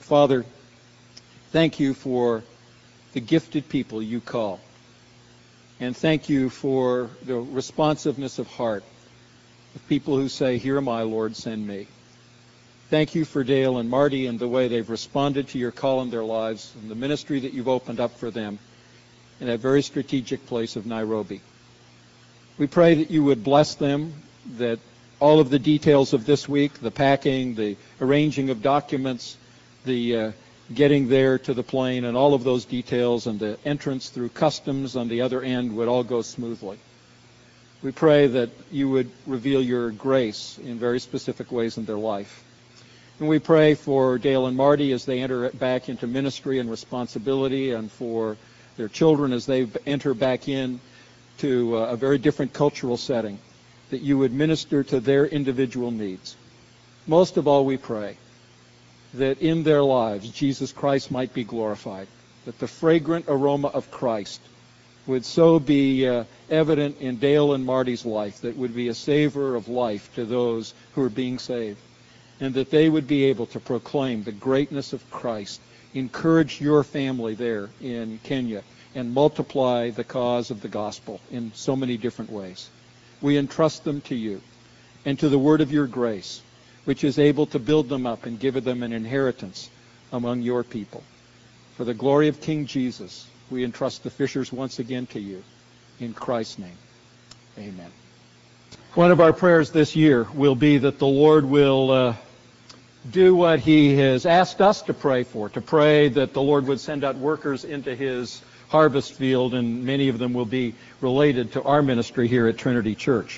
Father, thank you for the gifted people you call. And thank you for the responsiveness of heart of people who say, "Here am I, Lord, send me." Thank you for Dale and Marty and the way they've responded to your call in their lives and the ministry that you've opened up for them in that very strategic place of Nairobi. We pray that you would bless them, that all of the details of this week, the packing, the arranging of documents, the getting there to the plane, and all of those details, and the entrance through customs on the other end would all go smoothly. We pray that you would reveal your grace in very specific ways in their life. And we pray for Dale and Marty as they enter back into ministry and responsibility, and for their children as they enter back in to a very different cultural setting, that you would minister to their individual needs. Most of all, we pray that in their lives Jesus Christ might be glorified, that the fragrant aroma of Christ would so be evident in Dale and Marty's life, that would be a savor of life to those who are being saved, and that they would be able to proclaim the greatness of Christ, encourage your family there in Kenya, and multiply the cause of the gospel in so many different ways. We entrust them to you and to the word of your grace, which is able to build them up and give them an inheritance among your people. For the glory of King Jesus, we entrust the fishers once again to you. In Christ's name, amen. One of our prayers this year will be that the Lord will do what he has asked us to pray for, to pray that the Lord would send out workers into his harvest field, and many of them will be related to our ministry here at Trinity Church.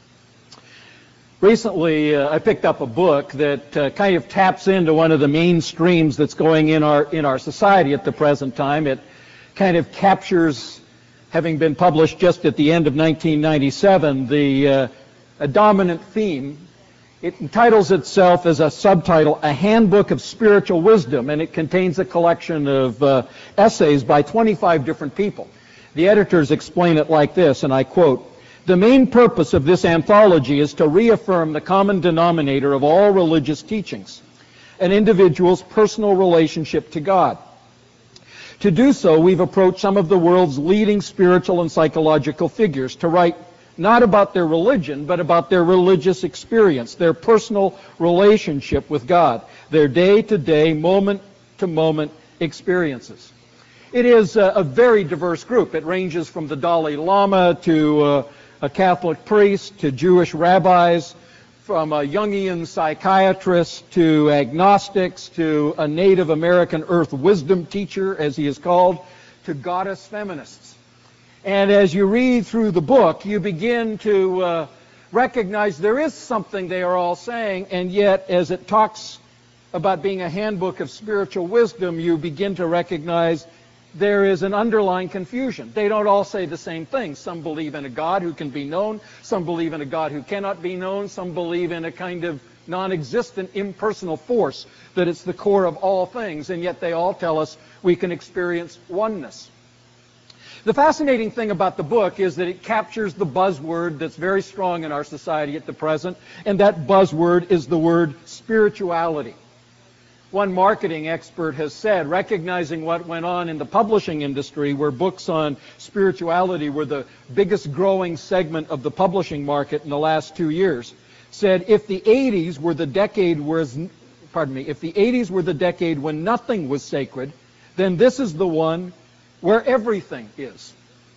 Recently, I picked up a book that kind of taps into one of the main streams that's going in our society at the present time. It kind of captures, having been published just at the end of 1997, a dominant theme. It entitles itself as a subtitle, "A Handbook of Spiritual Wisdom," and it contains a collection of essays by 25 different people. The editors explain it like this, and I quote, "The main purpose of this anthology is to reaffirm the common denominator of all religious teachings, an individual's personal relationship to God. To do so, we've approached some of the world's leading spiritual and psychological figures to write not about their religion, but about their religious experience, their personal relationship with God, their day-to-day, moment-to-moment experiences." It is a very diverse group. It ranges from the Dalai Lama to a Catholic priest to Jewish rabbis, from a Jungian psychiatrist to agnostics to a Native American earth wisdom teacher, as he is called, to goddess feminists. And as you read through the book, you begin to recognize there is something they are all saying, and yet as it talks about being a handbook of spiritual wisdom, you begin to recognize there is an underlying confusion. They don't all say the same thing. Some believe in a God who can be known. Some believe in a God who cannot be known. Some believe in a kind of non-existent impersonal force, that it's the core of all things, and yet they all tell us we can experience oneness. The fascinating thing about the book is that it captures the buzzword that's very strong in our society at the present, and that buzzword is the word spirituality. One marketing expert has said, recognizing what went on in the publishing industry, where books on spirituality were the biggest growing segment of the publishing market in the last 2 years, said if the 80s were the decade if the 80s were the decade when nothing was sacred, then this is the one where everything is.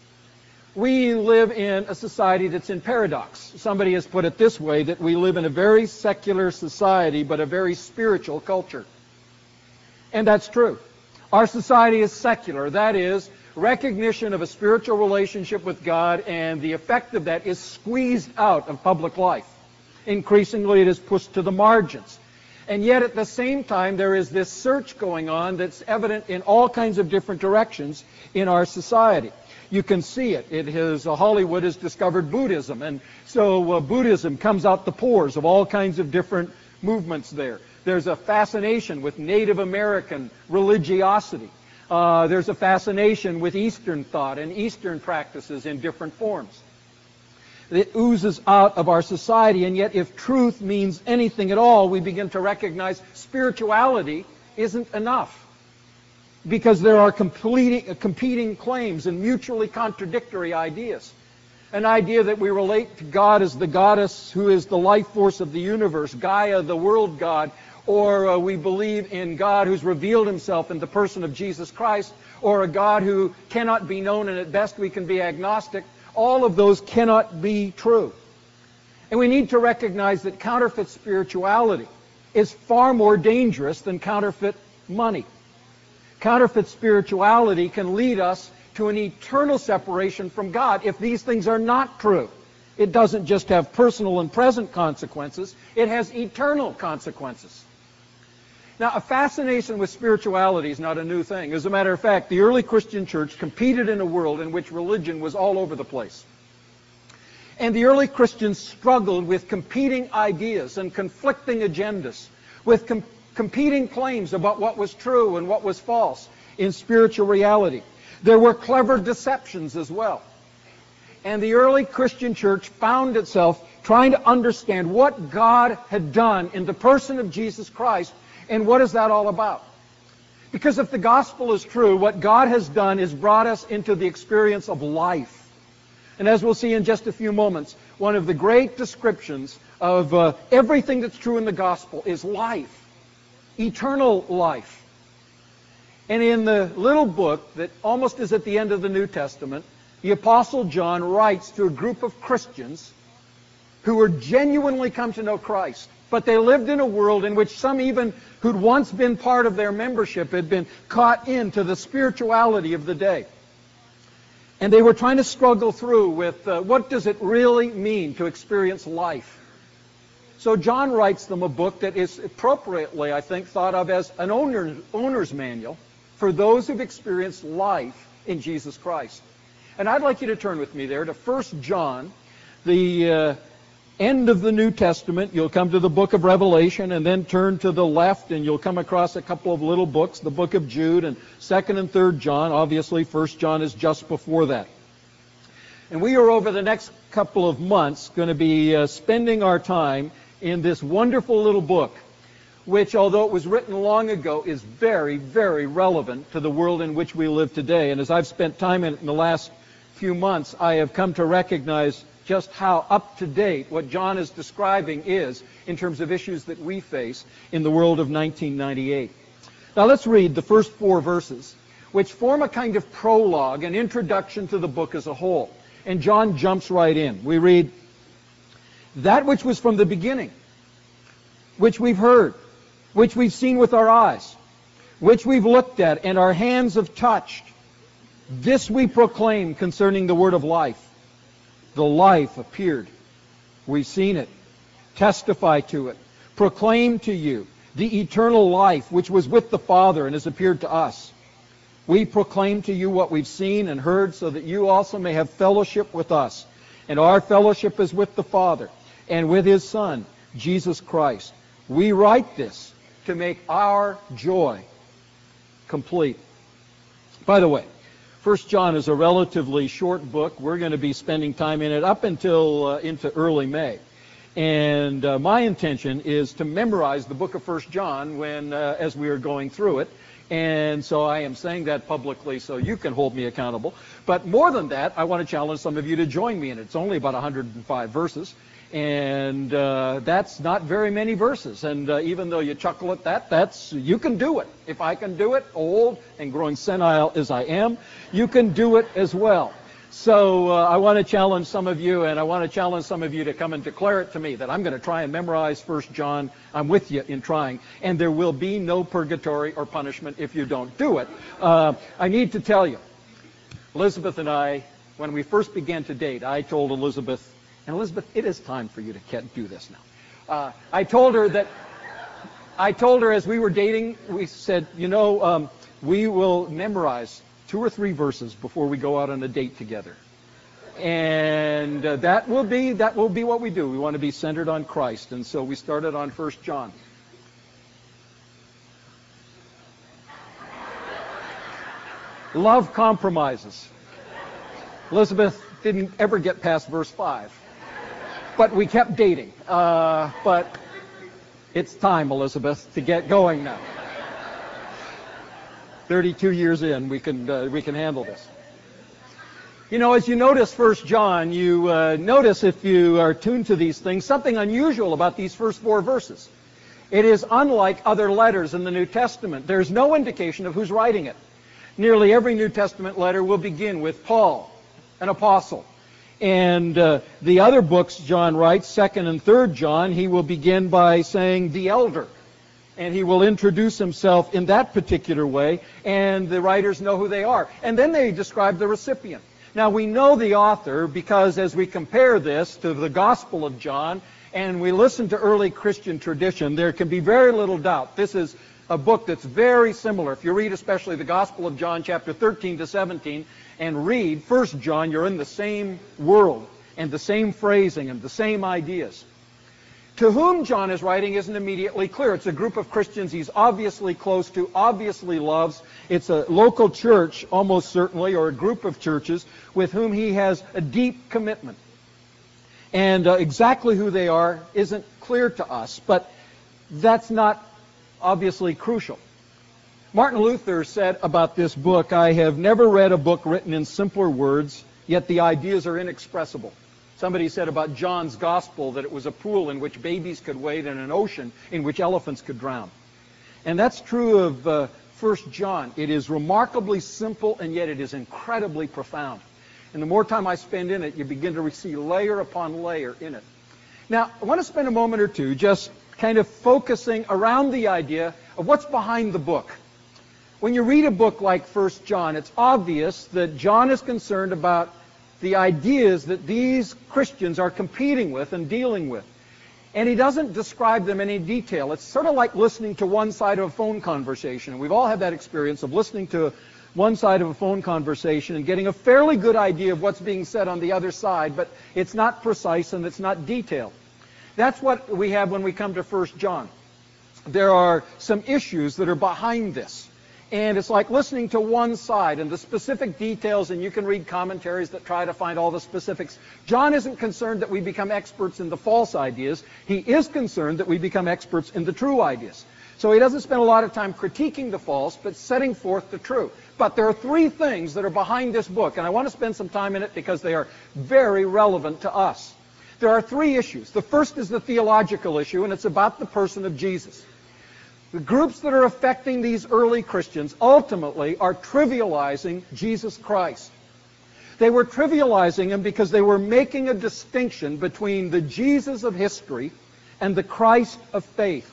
We live in a society that's in paradox. Somebody has put it this way, that we live in a very secular society, but a very spiritual culture. And that's true. Our society is secular. That is, recognition of a spiritual relationship with God, and the effect of that is squeezed out of public life. Increasingly, it is pushed to the margins. And yet, at the same time, there is this search going on that's evident in all kinds of different directions in our society. You can see it. Hollywood has discovered Buddhism, and so Buddhism comes out the pores of all kinds of different movements there. There's a fascination with Native American religiosity. There's a fascination with Eastern thought and Eastern practices in different forms. It oozes out of our society, and yet if truth means anything at all, we begin to recognize spirituality isn't enough, because there are competing claims and mutually contradictory ideas. An idea that we relate to God as the goddess who is the life force of the universe, Gaia, the world god, or we believe in God who's revealed himself in the person of Jesus Christ, or a God who cannot be known and at best we can be agnostic. All of those cannot be true. And we need to recognize that counterfeit spirituality is far more dangerous than counterfeit money. Counterfeit spirituality can lead us to an eternal separation from God if these things are not true. It doesn't just have personal and present consequences, it has eternal consequences. Now, a fascination with spirituality is not a new thing. As a matter of fact, the early Christian church competed in a world in which religion was all over the place. And the early Christians struggled with competing ideas and conflicting agendas, with competing claims about what was true and what was false in spiritual reality. There were clever deceptions as well. And the early Christian church found itself trying to understand what God had done in the person of Jesus Christ, and what is that all about? Because if the gospel is true, what God has done is brought us into the experience of life. And as we'll see in just a few moments, one of the great descriptions of everything that's true in the gospel is life, eternal life. And in the little book that almost is at the end of the New Testament, the Apostle John writes to a group of Christians who were genuinely come to know Christ. But they lived in a world in which some even who'd once been part of their membership had been caught into the spirituality of the day. And they were trying to struggle through with what does it really mean to experience life. So John writes them a book that is appropriately, I think, thought of as an owner's manual for those who've experienced life in Jesus Christ. And I'd like you to turn with me there to 1 John, the end of the New Testament. You'll come to the book of Revelation and then turn to the left and you'll come across a couple of little books, the book of Jude and 2nd and 3rd John. Obviously, 1 John is just before that. And we are over the next couple of months going to be spending our time in this wonderful little book, which, although it was written long ago, is very, very relevant to the world in which we live today. And as I've spent time in it in the last few months, I have come to recognize just how up-to-date what John is describing is in terms of issues that we face in the world of 1998. Now let's read the first 4 verses, which form a kind of prologue, an introduction to the book as a whole. And John jumps right in. We read, "That which was from the beginning, which we've heard, which we've seen with our eyes, which we've looked at and our hands have touched, this we proclaim concerning the word of life. The life appeared. We've seen it, testify to it, proclaim to you the eternal life which was with the Father and has appeared to us. We proclaim to you what we've seen and heard so that you also may have fellowship with us. And our fellowship is with the Father and with His Son, Jesus Christ. We write this to make our joy complete." By the way, 1 John is a relatively short book. We're going to be spending time in it up until into early May. And my intention is to memorize the book of 1 John when, as we are going through it. And so I am saying that publicly so you can hold me accountable. But more than that, I want to challenge some of you to join me in it. It's only about 105 verses. And that's not very many verses. And even though you chuckle at that, you can do it. If I can do it, old and growing senile as I am, you can do it as well. So I want to challenge some of you, and I want to challenge some of you to come and declare it to me that I'm going to try and memorize 1 John. I'm with you in trying. And there will be no purgatory or punishment if you don't do it. I need to tell you, Elizabeth and I, when we first began to date, I told Elizabeth, and Elizabeth, it is time for you to do this now. I told her as we were dating, we said, we will memorize 2 or 3 verses before we go out on a date together. And that will be what we do. We want to be centered on Christ. And so we started on 1 John. Love compromises. Elizabeth didn't ever get past verse 5. But we kept dating. But it's time, Elizabeth, to get going now. 32 years in, we can handle this. You know, as you notice 1 John, you notice, if you are tuned to these things, something unusual about these first 4 verses. It is unlike other letters in the New Testament. There's no indication of who's writing it. Nearly every New Testament letter will begin with Paul, an apostle. And the other books John writes, 2nd and 3rd John, he will begin by saying the elder. And he will introduce himself in that particular way, and the writers know who they are. And then they describe the recipient. Now, we know the author because as we compare this to the Gospel of John, and we listen to early Christian tradition, there can be very little doubt. This is a book that's very similar. If you read especially the Gospel of John, chapter 13 to 17, and read 1 John, you're in the same world, and the same phrasing, and the same ideas. To whom John is writing isn't immediately clear. It's a group of Christians he's obviously close to, obviously loves. It's a local church, almost certainly, or a group of churches with whom he has a deep commitment. And exactly who they are isn't clear to us, but that's not obviously crucial. Martin Luther said about this book, "I have never read a book written in simpler words, yet the ideas are inexpressible." Somebody said about John's Gospel that it was a pool in which babies could wade and an ocean in which elephants could drown. And that's true of 1 John. It is remarkably simple, and yet it is incredibly profound. And the more time I spend in it, you begin to see layer upon layer in it. Now, I want to spend a moment or two just kind of focusing around the idea of what's behind the book. When you read a book like 1 John, it's obvious that John is concerned about the ideas that these Christians are competing with and dealing with. And he doesn't describe them in any detail. It's sort of like listening to one side of a phone conversation. We've all had that experience of listening to one side of a phone conversation and getting a fairly good idea of what's being said on the other side, but it's not precise and it's not detailed. That's what we have when we come to 1 John. There are some issues that are behind this. And it's like listening to one side and the specific details, and you can read commentaries that try to find all the specifics. John isn't concerned that we become experts in the false ideas. He is concerned that we become experts in the true ideas. So he doesn't spend a lot of time critiquing the false, but setting forth the true. But there are 3 things that are behind this book, and I want to spend some time in it because they are very relevant to us. There are 3 issues. The first is the theological issue, and it's about the person of Jesus. The groups that are affecting these early Christians ultimately are trivializing Jesus Christ. They were trivializing him because they were making a distinction between the Jesus of history and the Christ of faith.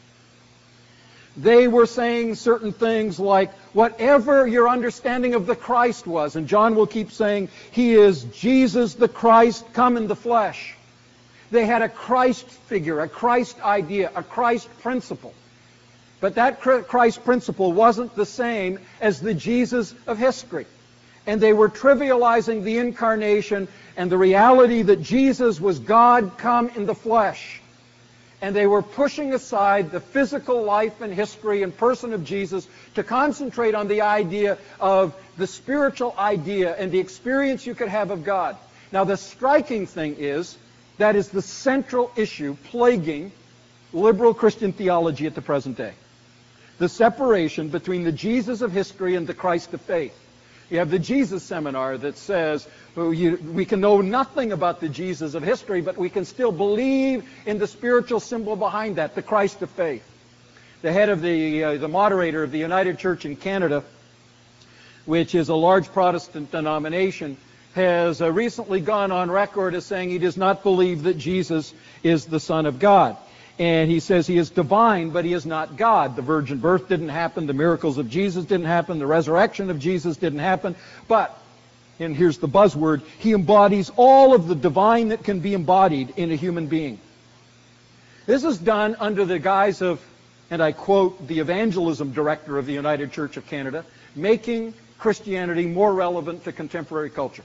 They were saying certain things like, whatever your understanding of the Christ was, and John will keep saying, he is Jesus the Christ come in the flesh. They had a Christ figure, a Christ idea, a Christ principle. But that Christ principle wasn't the same as the Jesus of history. And they were trivializing the incarnation and the reality that Jesus was God come in the flesh. And they were pushing aside the physical life and history and person of Jesus to concentrate on the idea of the spiritual idea and the experience you could have of God. Now, the striking thing is, that is the central issue plaguing liberal Christian theology at the present day. The separation between the Jesus of history and the Christ of faith. You have the Jesus seminar that says, we can know nothing about the Jesus of history, but we can still believe in the spiritual symbol behind that, the Christ of faith. The head of the moderator of the United Church in Canada, which is a large Protestant denomination, has recently gone on record as saying he does not believe that Jesus is the Son of God. And he says he is divine, but he is not God. The virgin birth didn't happen. The miracles of Jesus didn't happen. The resurrection of Jesus didn't happen. But, and here's the buzzword, he embodies all of the divine that can be embodied in a human being. This is done under the guise of, and I quote, the evangelism director of the United Church of Canada, making Christianity more relevant to contemporary culture.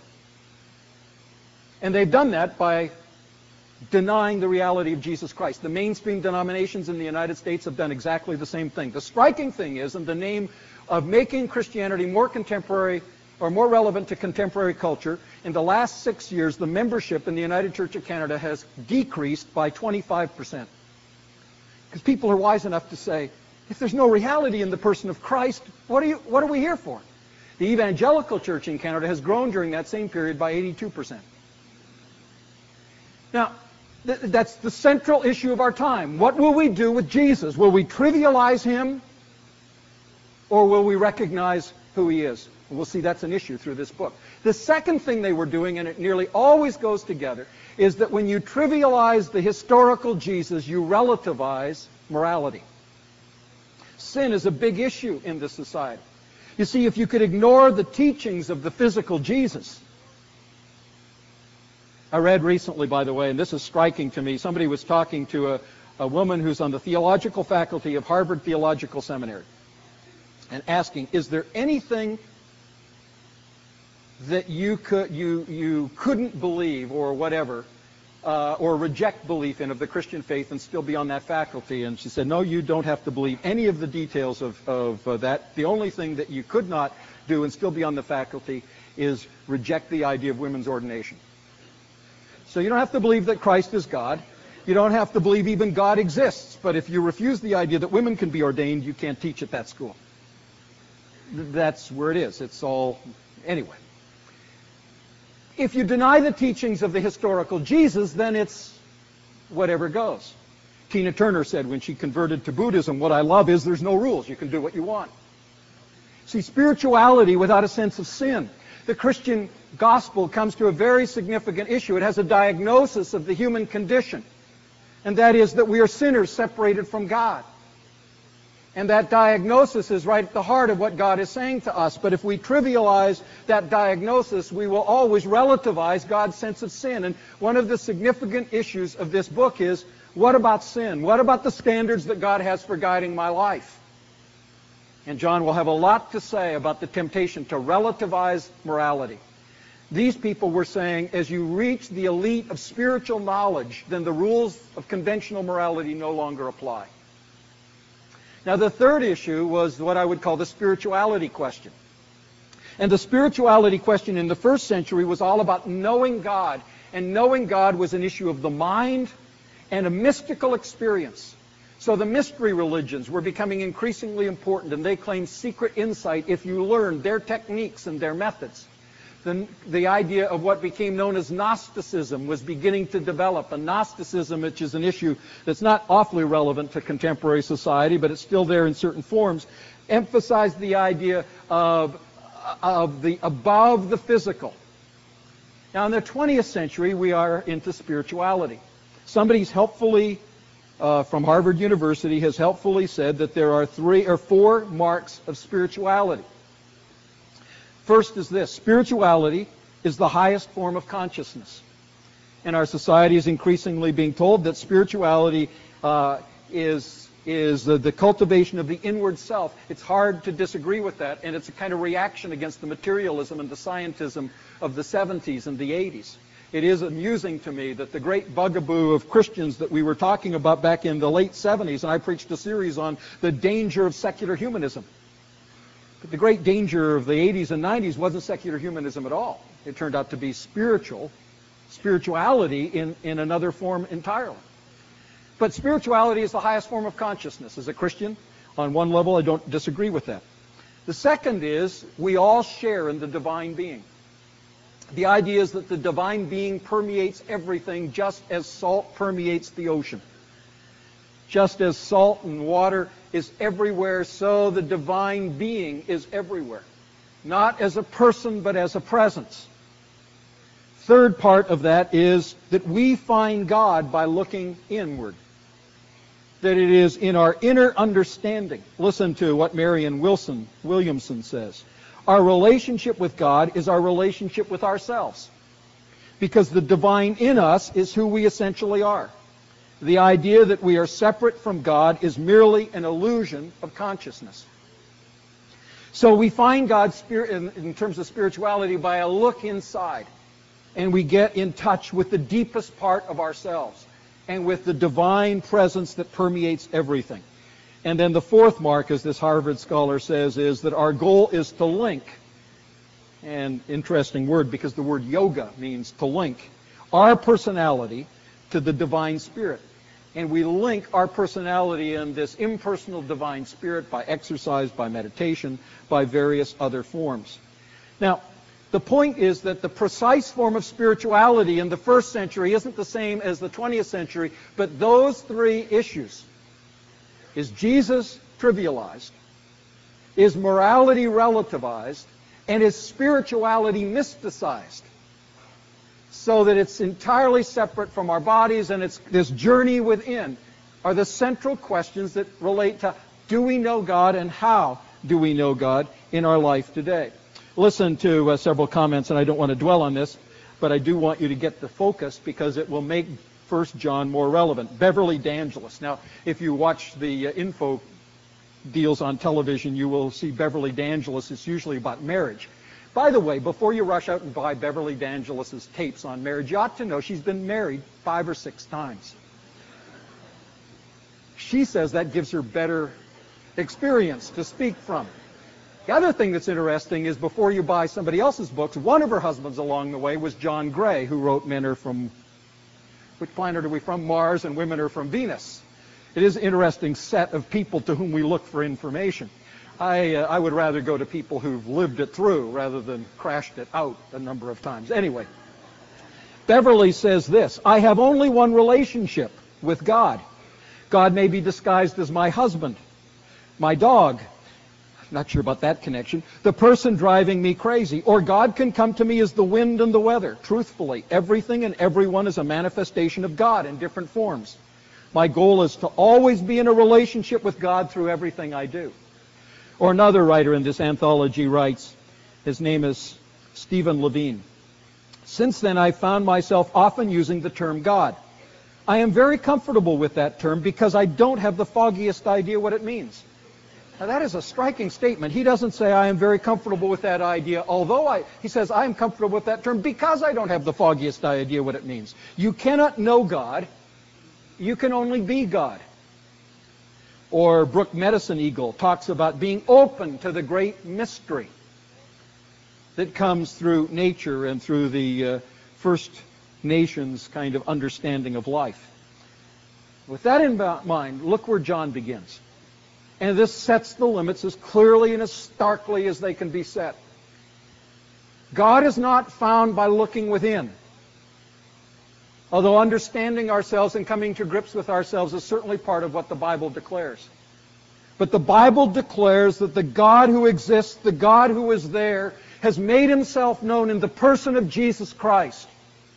And they've done that by denying the reality of Jesus Christ. The mainstream denominations in the United States have done exactly the same thing. The striking thing is, in the name of making Christianity more contemporary or more relevant to contemporary culture, in the last 6 years, the membership in the United Church of Canada has decreased by 25%. Because people are wise enough to say, If there's no reality in the person of Christ, what are we here for? The evangelical church in Canada has grown during that same period by 82%. Now, that's the central issue of our time. What will we do with Jesus? Will we trivialize him, or will we recognize who he is? And we'll see that's an issue through this book. The second thing they were doing, and it nearly always goes together, is that when you trivialize the historical Jesus, you relativize morality. Sin is a big issue in this society. You see, if you could ignore the teachings of the physical Jesus. I read recently, by the way, and this is striking to me, somebody was talking to a woman who's on the theological faculty of Harvard Theological Seminary and asking, is there anything that you couldn't believe or whatever, or reject belief in of the Christian faith and still be on that faculty? And she said, no, you don't have to believe any of the details of that. The only thing that you could not do and still be on the faculty is reject the idea of women's ordination. So you don't have to believe that Christ is God. You don't have to believe even God exists. But if you refuse the idea that women can be ordained, you can't teach at that school. That's where it is. It's all... Anyway. If you deny the teachings of the historical Jesus, then it's whatever goes. Tina Turner said when she converted to Buddhism, what I love is there's no rules. You can do what you want. See, spirituality without a sense of sin. The Christian gospel comes to a very significant issue. It has a diagnosis of the human condition, and that is that we are sinners separated from God. And that diagnosis is right at the heart of what God is saying to us. But if we trivialize that diagnosis, we will always relativize God's sense of sin. And one of the significant issues of this book is, what about sin? What about the standards that God has for guiding my life? And John will have a lot to say about the temptation to relativize morality. These people were saying, as you reach the elite of spiritual knowledge, then the rules of conventional morality no longer apply. Now, the third issue was what I would call the spirituality question. And the spirituality question in the first century was all about knowing God. And knowing God was an issue of the mind and a mystical experience. So the mystery religions were becoming increasingly important, and they claimed secret insight if you learned their techniques and their methods. The idea of what became known as Gnosticism was beginning to develop. And Gnosticism, which is an issue that's not awfully relevant to contemporary society, but it's still there in certain forms, emphasized the idea of the above the physical. Now, in the 20th century, we are into spirituality. Somebody's helpfully, from Harvard University, has helpfully said that there are 3 or 4 marks of spirituality. First is this: spirituality is the highest form of consciousness. And our society is increasingly being told that spirituality is the cultivation of the inward self. It's hard to disagree with that, and it's a kind of reaction against the materialism and the scientism of the 70s and the 80s. It is amusing to me that the great bugaboo of Christians that we were talking about back in the late 70s, and I preached a series on the danger of secular humanism. But the great danger of the 80s and 90s wasn't secular humanism at all. It turned out to be spirituality in another form entirely. But spirituality is the highest form of consciousness. As a Christian, on one level, I don't disagree with that. The second is we all share in the divine being. The idea is that the divine being permeates everything, just as salt permeates the ocean. Just as salt and water is everywhere, so the divine being is everywhere. Not as a person, but as a presence. Third part of that is that we find God by looking inward. That it is in our inner understanding. Listen to what Marion Williamson says. Our relationship with God is our relationship with ourselves. Because the divine in us is who we essentially are. The idea that we are separate from God is merely an illusion of consciousness. So we find God in terms of spirituality by a look inside. And we get in touch with the deepest part of ourselves and with the divine presence that permeates everything. And then the fourth mark, as this Harvard scholar says, is that our goal is to link. An interesting word, because the word yoga means to link our personality to the divine spirit. And we link our personality in this impersonal divine spirit by exercise, by meditation, by various other forms. Now, the point is that the precise form of spirituality in the first century isn't the same as the 20th century, but those three issues, is Jesus trivialized, is morality relativized, and is spirituality mysticized, so that it's entirely separate from our bodies, and it's this journey within are the central questions that relate to, do we know God, and how do we know God in our life today? Listen to several comments, and I don't want to dwell on this, but I do want you to get the focus because it will make 1 John more relevant. Beverly D'Angelis. Now, if you watch the info deals on television, you will see Beverly D'Angelis. It's usually about marriage. By the way, before you rush out and buy Beverly D'Angelis' tapes on marriage, you ought to know she's been married 5 or 6 times. She says that gives her better experience to speak from. The other thing that's interesting is before you buy somebody else's books, one of her husbands along the way was John Gray, who wrote Men Are From, which planet are we from? Mars, and Women Are From Venus. It is an interesting set of people to whom we look for information. I would rather go to people who've lived it through rather than crashed it out a number of times. Anyway, Beverly says this, I have only one relationship with God. God may be disguised as my husband, my dog, not sure about that connection, the person driving me crazy, or God can come to me as the wind and the weather. Truthfully, everything and everyone is a manifestation of God in different forms. My goal is to always be in a relationship with God through everything I do. Or another writer in this anthology writes, his name is Stephen Levine. Since then, I found myself often using the term God. I am very comfortable with that term because I don't have the foggiest idea what it means. Now, that is a striking statement. He doesn't say, I am very comfortable with that idea, although he says, I am comfortable with that term because I don't have the foggiest idea what it means. You cannot know God. You can only be God. Or Brooke Medicine Eagle talks about being open to the great mystery that comes through nature and through the First Nations kind of understanding of life. With that in mind, look where John begins. And this sets the limits as clearly and as starkly as they can be set. God is not found by looking within. Although understanding ourselves and coming to grips with ourselves is certainly part of what the Bible declares. But the Bible declares that the God who exists, the God who is there, has made himself known in the person of Jesus Christ.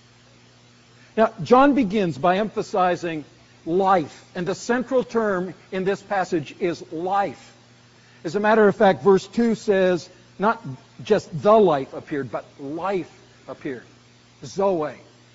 Now, John begins by emphasizing life. And the central term in this passage is life. As a matter of fact, verse 2 says, not just the life appeared, but life appeared. Zoe.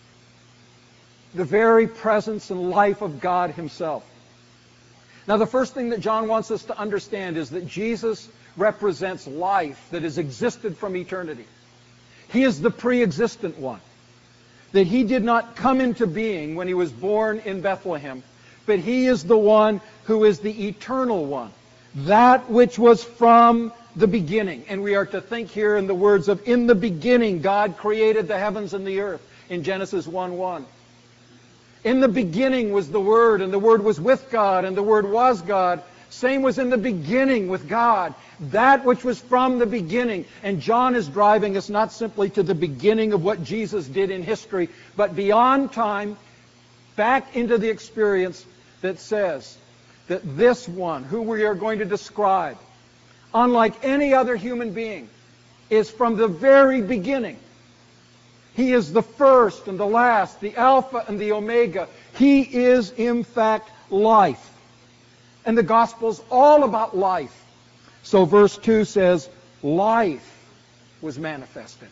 The very presence and life of God himself. Now, the first thing that John wants us to understand is that Jesus represents life that has existed from eternity. He is the pre-existent one. That he did not come into being when he was born in Bethlehem, but he is the one who is the eternal one, that which was from the beginning. And we are to think here in the words of, in the beginning, God created the heavens and the earth, in Genesis 1:1. In the beginning was the Word, and the Word was with God, and the Word was God. Same was in the beginning with God, that which was from the beginning. And John is driving us not simply to the beginning of what Jesus did in history, but beyond time, back into the experience that says that this one, who we are going to describe, unlike any other human being, is from the very beginning. He is the first and the last, the Alpha and the Omega. He is, in fact, life. And the gospel's all about life. So verse 2 says, life was manifested.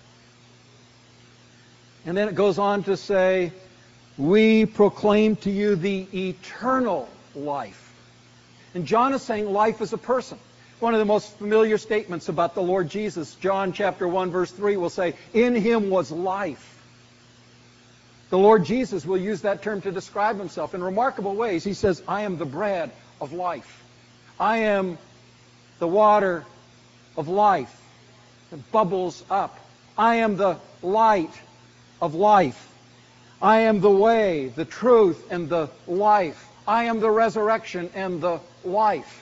And then it goes on to say, we proclaim to you the eternal life. And John is saying life is a person. One of the most familiar statements about the Lord Jesus, John chapter 1, verse 3, will say, in him was life. The Lord Jesus will use that term to describe himself in remarkable ways. He says, I am the bread of life. I am the water of life that bubbles up. I am the light of life. I am the way, the truth, and the life. I am the resurrection and the life.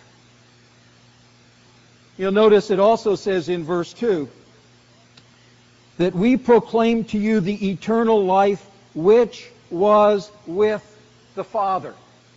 You'll notice it also says in verse 2 that we proclaim to you the eternal life which was with the Father.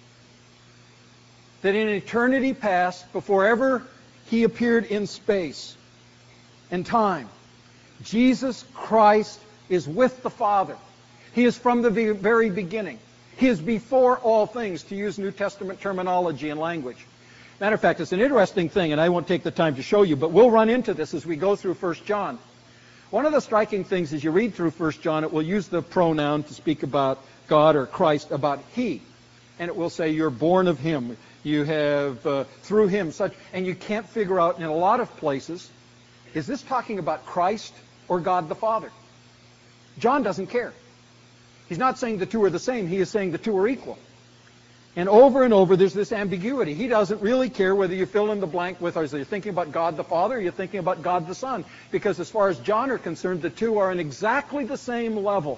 That in eternity past, before ever He appeared in space and time, Jesus Christ is with the Father. He is from the very beginning. He is before all things, to use New Testament terminology and language. Matter of fact, it's an interesting thing, and I won't take the time to show you, but we'll run into this as we go through 1 John. One of the striking things as you read through 1 John, it will use the pronoun to speak about God or Christ, about He. And it will say, you're born of Him. You have, through Him, such... And you can't figure out in a lot of places, is this talking about Christ or God the Father? John doesn't care. He's not saying the two are the same. He is saying the two are equal. And over, there's this ambiguity. He doesn't really care whether you fill in the blank with, are you thinking about God the Father or you're thinking about God the Son? Because as far as John are concerned, the two are on exactly the same level.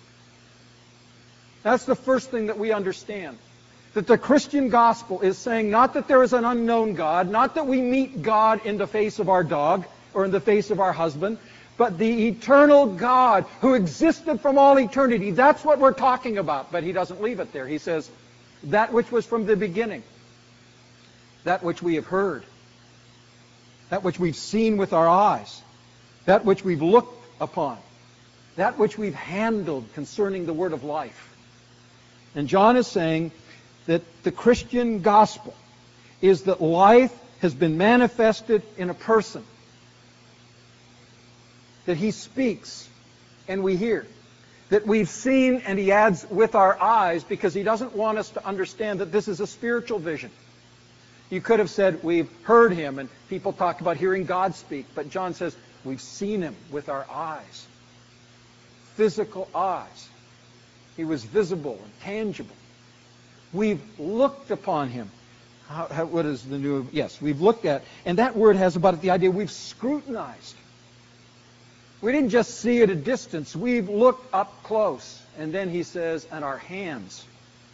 That's the first thing that we understand. That the Christian gospel is saying not that there is an unknown God, not that we meet God in the face of our dog or in the face of our husband, but the eternal God who existed from all eternity. That's what we're talking about. But he doesn't leave it there. He says, that which was from the beginning, that which we have heard, that which we've seen with our eyes, that which we've looked upon, that which we've handled concerning the word of life. And John is saying that the Christian gospel is that life has been manifested in a person, that he speaks and we hear, that we've seen, and he adds, with our eyes, because he doesn't want us to understand that this is a spiritual vision. You could have said we've heard him, and people talk about hearing God speak, but John says we've seen him with our eyes, physical eyes. He was visible and tangible. We've looked upon him. What is the new? Yes, we've looked at, and that word has about it the idea we've scrutinized. We didn't just see at a distance. We've looked up close. And then he says, and our hands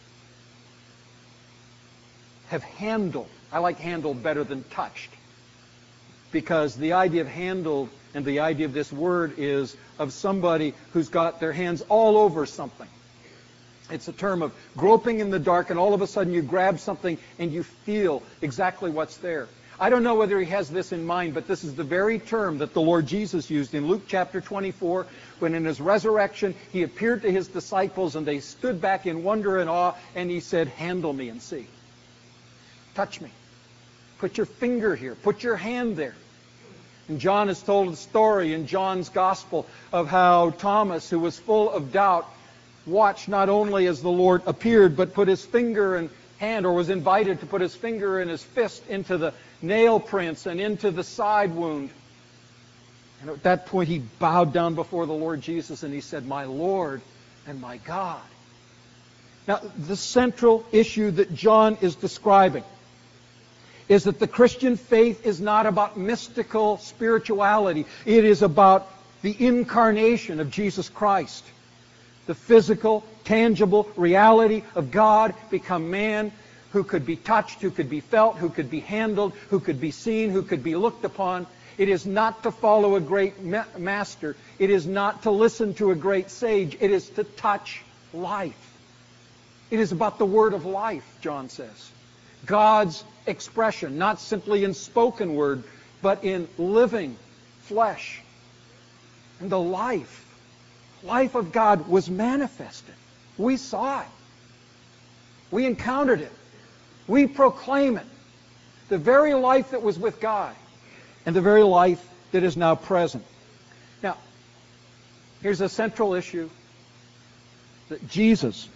have handled. I like handled better than touched. Because the idea of handled and the idea of this word is of somebody who's got their hands all over something. It's a term of groping in the dark, and all of a sudden you grab something and you feel exactly what's there. I don't know whether he has this in mind, but this is the very term that the Lord Jesus used in Luke chapter 24, when in his resurrection he appeared to his disciples and they stood back in wonder and awe, and he said, handle me and see. Touch me. Put your finger here. Put your hand there. And John has told a story in John's gospel of how Thomas, who was full of doubt, watched not only as the Lord appeared, but put his finger and hand, or was invited to put his finger and his fist into the nail prints and into the side wound. And at that point he bowed down before the Lord Jesus and he said, my Lord and my God. Now, the central issue that John is describing is that the Christian faith is not about mystical spirituality. It is about the incarnation of Jesus Christ. The physical, tangible reality of God become man, who could be touched, who could be felt, who could be handled, who could be seen, who could be looked upon. It is not to follow a great master. It is not to listen to a great sage. It is to touch life. It is about the word of life, John says. God's expression, not simply in spoken word, but in living flesh. And the life of God was manifested. We saw it. We encountered it. We proclaim it. The very life that was with God and the very life that is now present. Now, here's a central issue, that Jesus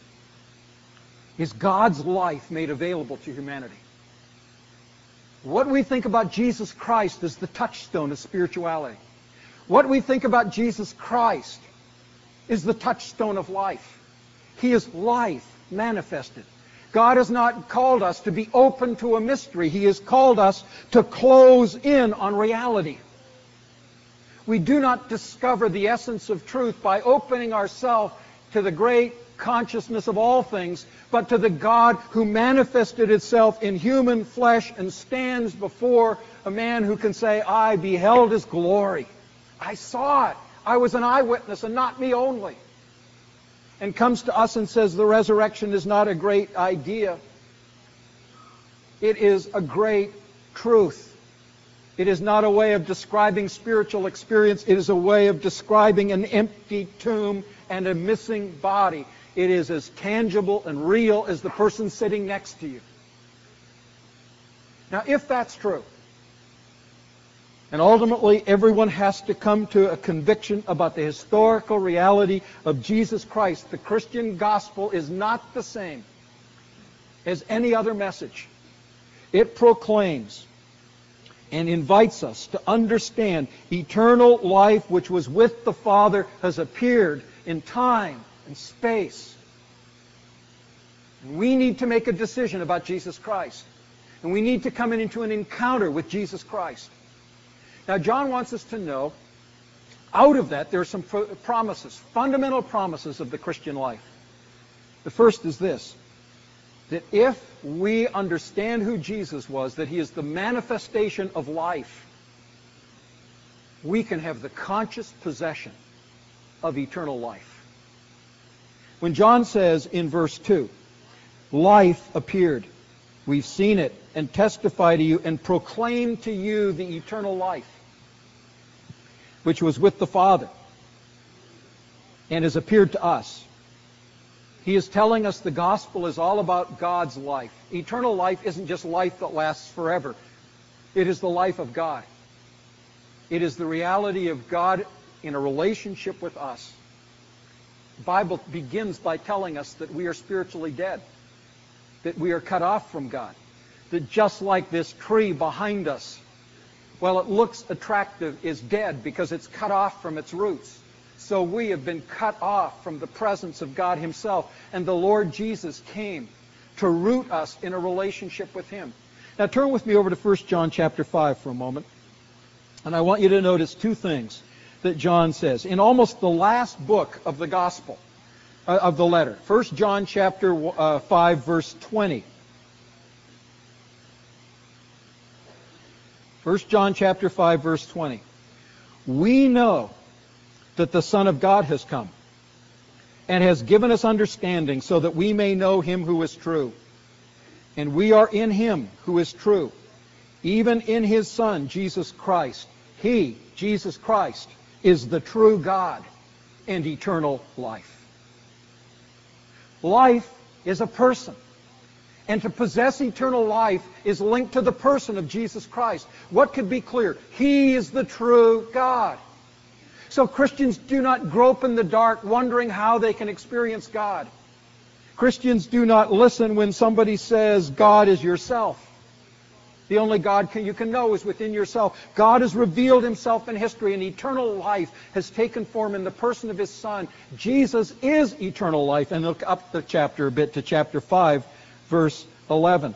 is God's life made available to humanity. What we think about Jesus Christ is the touchstone of spirituality. What we think about Jesus Christ is the touchstone of life. He is life manifested. God has not called us to be open to a mystery. He has called us to close in on reality. We do not discover the essence of truth by opening ourselves to the great consciousness of all things, but to the God who manifested itself in human flesh and stands before a man who can say, I beheld his glory. I saw it. I was an eyewitness, and not me only. And comes to us and says the resurrection is not a great idea. It is a great truth. It is not a way of describing spiritual experience. It is a way of describing an empty tomb and a missing body. It is as tangible and real as the person sitting next to you. Now, if that's true, and ultimately everyone has to come to a conviction about the historical reality of Jesus Christ, the Christian gospel is not the same as any other message. It proclaims and invites us to understand eternal life which was with the Father has appeared in time and space. We need to make a decision about Jesus Christ. And we need to come into an encounter with Jesus Christ. Now, John wants us to know, out of that, there are some promises, fundamental promises of the Christian life. The first is this, that if we understand who Jesus was, that he is the manifestation of life, we can have the conscious possession of eternal life. When John says in verse 2, life appeared, we've seen it and testify to you and proclaim to you the eternal life, which was with the Father and has appeared to us. He is telling us the gospel is all about God's life. Eternal life isn't just life that lasts forever. It is the life of God. It is the reality of God in a relationship with us. The Bible begins by telling us that we are spiritually dead, that we are cut off from God, that just like this tree behind us, while it looks attractive, is dead because it's cut off from its roots. So we have been cut off from the presence of God himself. And the Lord Jesus came to root us in a relationship with him. Now turn with me over to 1 John chapter 5 for a moment. And I want you to notice two things that John says. In almost the last book of the gospel, of the letter. 1 John chapter 5 verse 20. 1 John chapter 5 verse 20. We know that the Son of God has come and has given us understanding so that we may know him who is true. And we are in him who is true, even in his Son, Jesus Christ. He, Jesus Christ, is the true God and eternal life. Life is a person. And to possess eternal life is linked to the person of Jesus Christ. What could be clear? He is the true God. So Christians do not grope in the dark wondering how they can experience God. Christians do not listen when somebody says God is yourself. The only God you can know is within yourself. God has revealed himself in history, and eternal life has taken form in the person of his Son. Jesus is eternal life. And look up the chapter a bit to chapter 5, verse 11.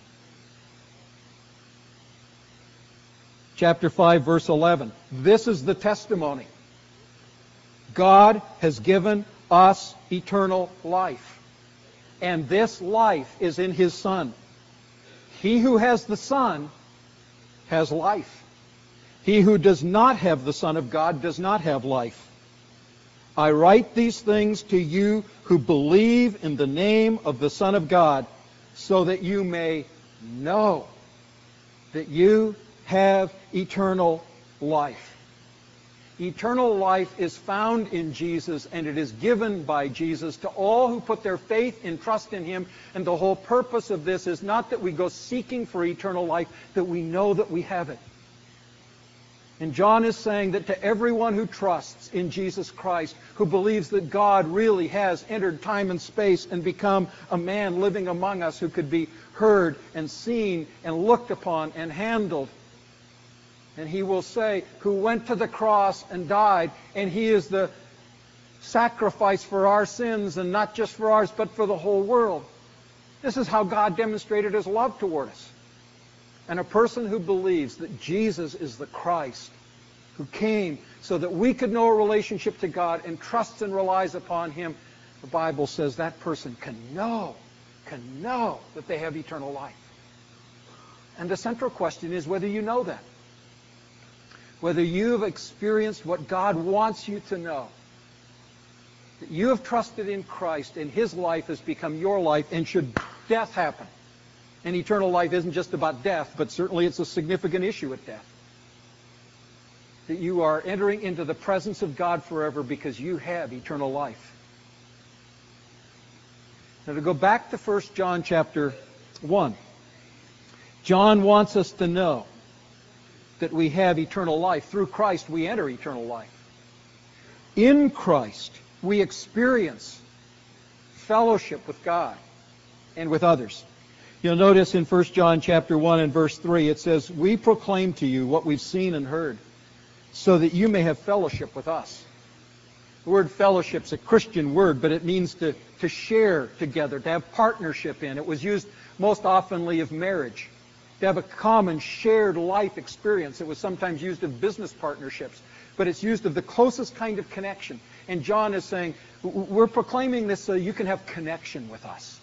Chapter 5, verse 11. This is the testimony. God has given us eternal life. And this life is in his Son. He who has the Son has life. He who does not have the Son of God does not have life. I write these things to you who believe in the name of the Son of God, so that you may know that you have eternal life. Eternal life is found in Jesus, and it is given by Jesus to all who put their faith and trust in him. And the whole purpose of this is not that we go seeking for eternal life, that we know that we have it. And John is saying that to everyone who trusts in Jesus Christ, who believes that God really has entered time and space and become a man living among us who could be heard and seen and looked upon and handled, and he will say, who went to the cross and died, and he is the sacrifice for our sins, and not just for ours, but for the whole world. This is how God demonstrated his love toward us. And a person who believes that Jesus is the Christ, who came so that we could know a relationship to God and trusts and relies upon him, the Bible says that person can know that they have eternal life. And the central question is whether you know that. Whether you've experienced what God wants you to know. That you have trusted in Christ and His life has become your life, and should death happen. And eternal life isn't just about death, but certainly it's a significant issue at death. That you are entering into the presence of God forever because you have eternal life. Now to go back to 1 John chapter 1. John wants us to know that we have eternal life. Through Christ we enter eternal life. In Christ we experience fellowship with God and with others. You'll notice in 1 John chapter 1 and verse 3 it says, "We proclaim to you what we've seen and heard, so that you may have fellowship with us." The word fellowship's a Christian word, but it means to share together, to have partnership in. It was used most oftenly of marriage, to have a common shared life experience. It was sometimes used of business partnerships, but it's used of the closest kind of connection. And John is saying, we're proclaiming this so you can have connection with us.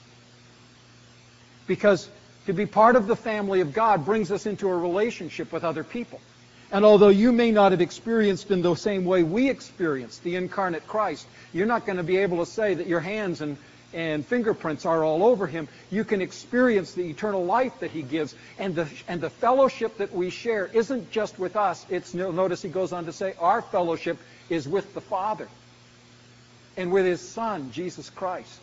Because to be part of the family of God brings us into a relationship with other people. And although you may not have experienced in the same way we experienced the incarnate Christ, you're not going to be able to say that your hands and fingerprints are all over Him. You can experience the eternal life that He gives. And the fellowship that we share isn't just with us. Notice he goes on to say, our fellowship is with the Father and with His Son, Jesus Christ.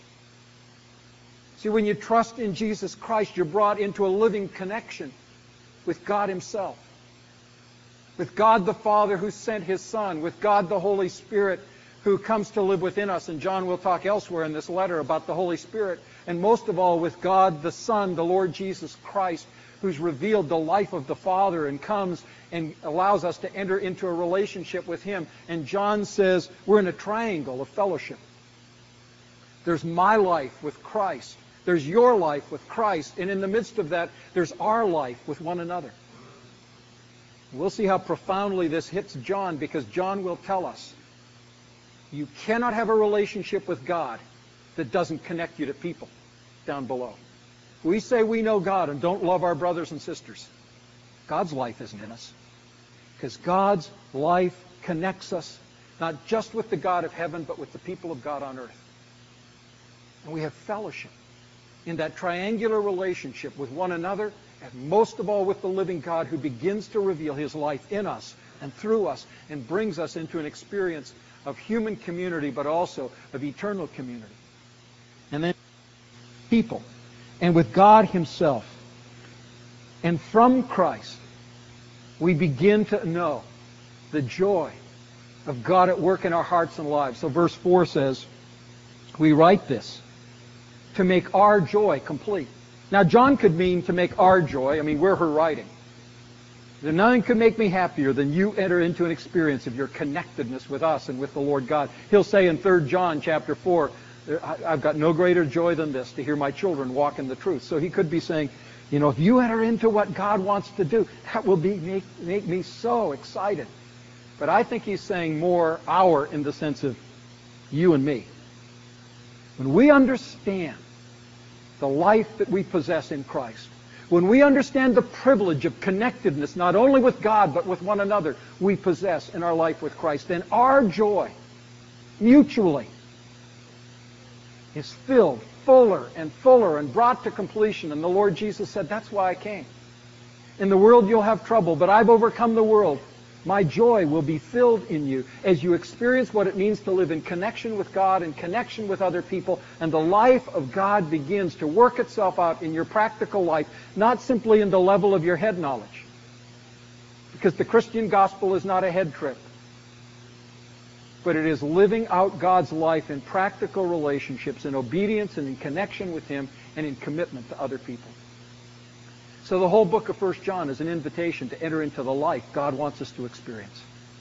See, when you trust in Jesus Christ, you're brought into a living connection with God Himself. With God the Father who sent His Son, with God the Holy Spirit who comes to live within us. And John will talk elsewhere in this letter about the Holy Spirit. And most of all with God the Son, the Lord Jesus Christ, who's revealed the life of the Father and comes and allows us to enter into a relationship with Him. And John says we're in a triangle of fellowship. There's my life with Christ. There's your life with Christ. And in the midst of that, there's our life with one another. We'll see how profoundly this hits John, because John will tell us you cannot have a relationship with God that doesn't connect you to people down below. We say we know God and don't love our brothers and sisters. God's life isn't in us. Because God's life connects us not just with the God of heaven, but with the people of God on earth. And we have fellowship in that triangular relationship with one another, and most of all with the living God who begins to reveal His life in us and through us and brings us into an experience of human community, but also of eternal community. And then people, and with God Himself. And from Christ, we begin to know the joy of God at work in our hearts and lives. So verse 4 says, we write this to make our joy complete. Now, John could mean to make our joy. I mean, we're her writing. Nothing could make me happier than you enter into an experience of your connectedness with us and with the Lord God. He'll say in 3 John chapter 4, I've got no greater joy than this, to hear my children walk in the truth. So he could be saying, if you enter into what God wants to do, that will make me so excited. But I think he's saying more our in the sense of you and me. When we understand the life that we possess in Christ, when we understand the privilege of connectedness, not only with God, but with one another, we possess in our life with Christ, then our joy, mutually, is filled fuller and fuller and brought to completion. And the Lord Jesus said, that's why I came. In the world you'll have trouble, but I've overcome the world. My joy will be filled in you as you experience what it means to live in connection with God and connection with other people, and the life of God begins to work itself out in your practical life, not simply in the level of your head knowledge. Because the Christian gospel is not a head trip, but it is living out God's life in practical relationships, in obedience and in connection with Him and in commitment to other people. So the whole book of 1 John is an invitation to enter into the life God wants us to experience.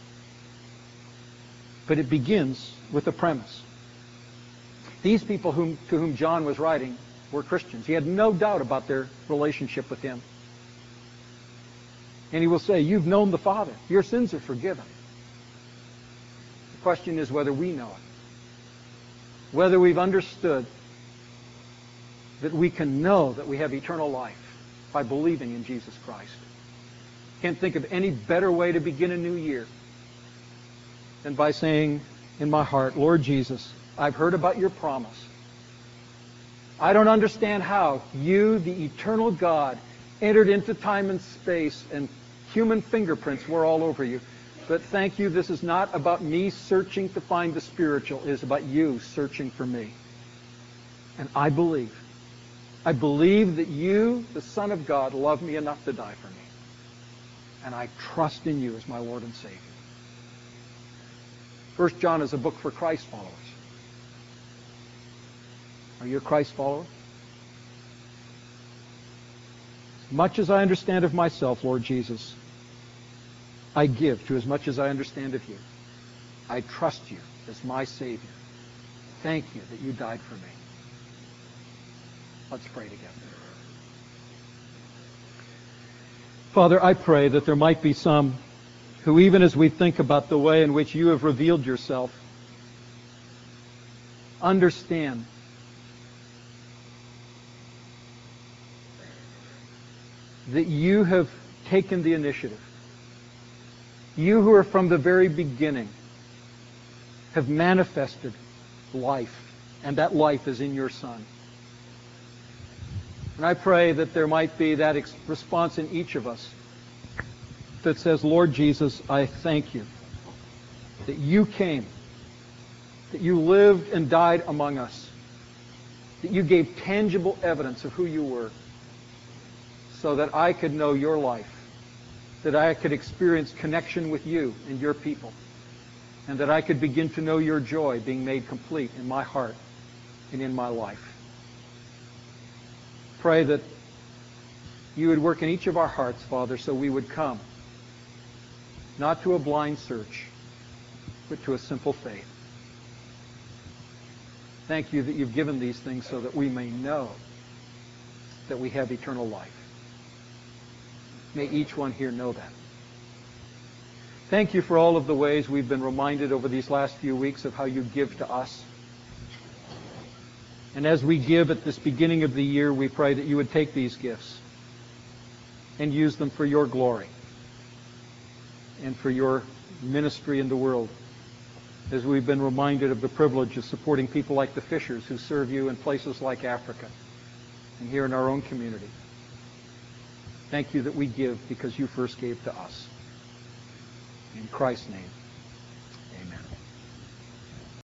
But it begins with a premise. These people to whom John was writing were Christians. He had no doubt about their relationship with Him. And he will say, you've known the Father. Your sins are forgiven. The question is whether we know it. whether we've understood that we can know that we have eternal life by believing in Jesus Christ. Can't think of any better way to begin a new year than by saying in my heart, Lord Jesus, I've heard about your promise. I don't understand how you, the eternal God, entered into time and space and human fingerprints were all over you. But thank you, this is not about me searching to find the spiritual. It is about you searching for me. And I believe that you, the Son of God, love me enough to die for me. And I trust in you as my Lord and Savior. 1 John is a book for Christ followers. Are you a Christ follower? As much as I understand of myself, Lord Jesus, I give to as much as I understand of you. I trust you as my Savior. Thank you that you died for me. Let's pray together. Father, I pray that there might be some who, even as we think about the way in which you have revealed yourself, understand that you have taken the initiative. You who are from the very beginning have manifested life, and that life is in your Son. And I pray that there might be that response in each of us that says, Lord Jesus, I thank you that you came, that you lived and died among us, that you gave tangible evidence of who you were, so that I could know your life, that I could experience connection with you and your people, and that I could begin to know your joy being made complete in my heart and in my life. Pray that you would work in each of our hearts, Father, so we would come, not to a blind search, but to a simple faith. Thank you that you've given these things so that we may know that we have eternal life. May each one here know that. Thank you for all of the ways we've been reminded over these last few weeks of how you give to us. And as we give at this beginning of the year, we pray that you would take these gifts and use them for your glory and for your ministry in the world, as we've been reminded of the privilege of supporting people like the Fishers who serve you in places like Africa and here in our own community. Thank you that we give because you first gave to us. In Christ's name.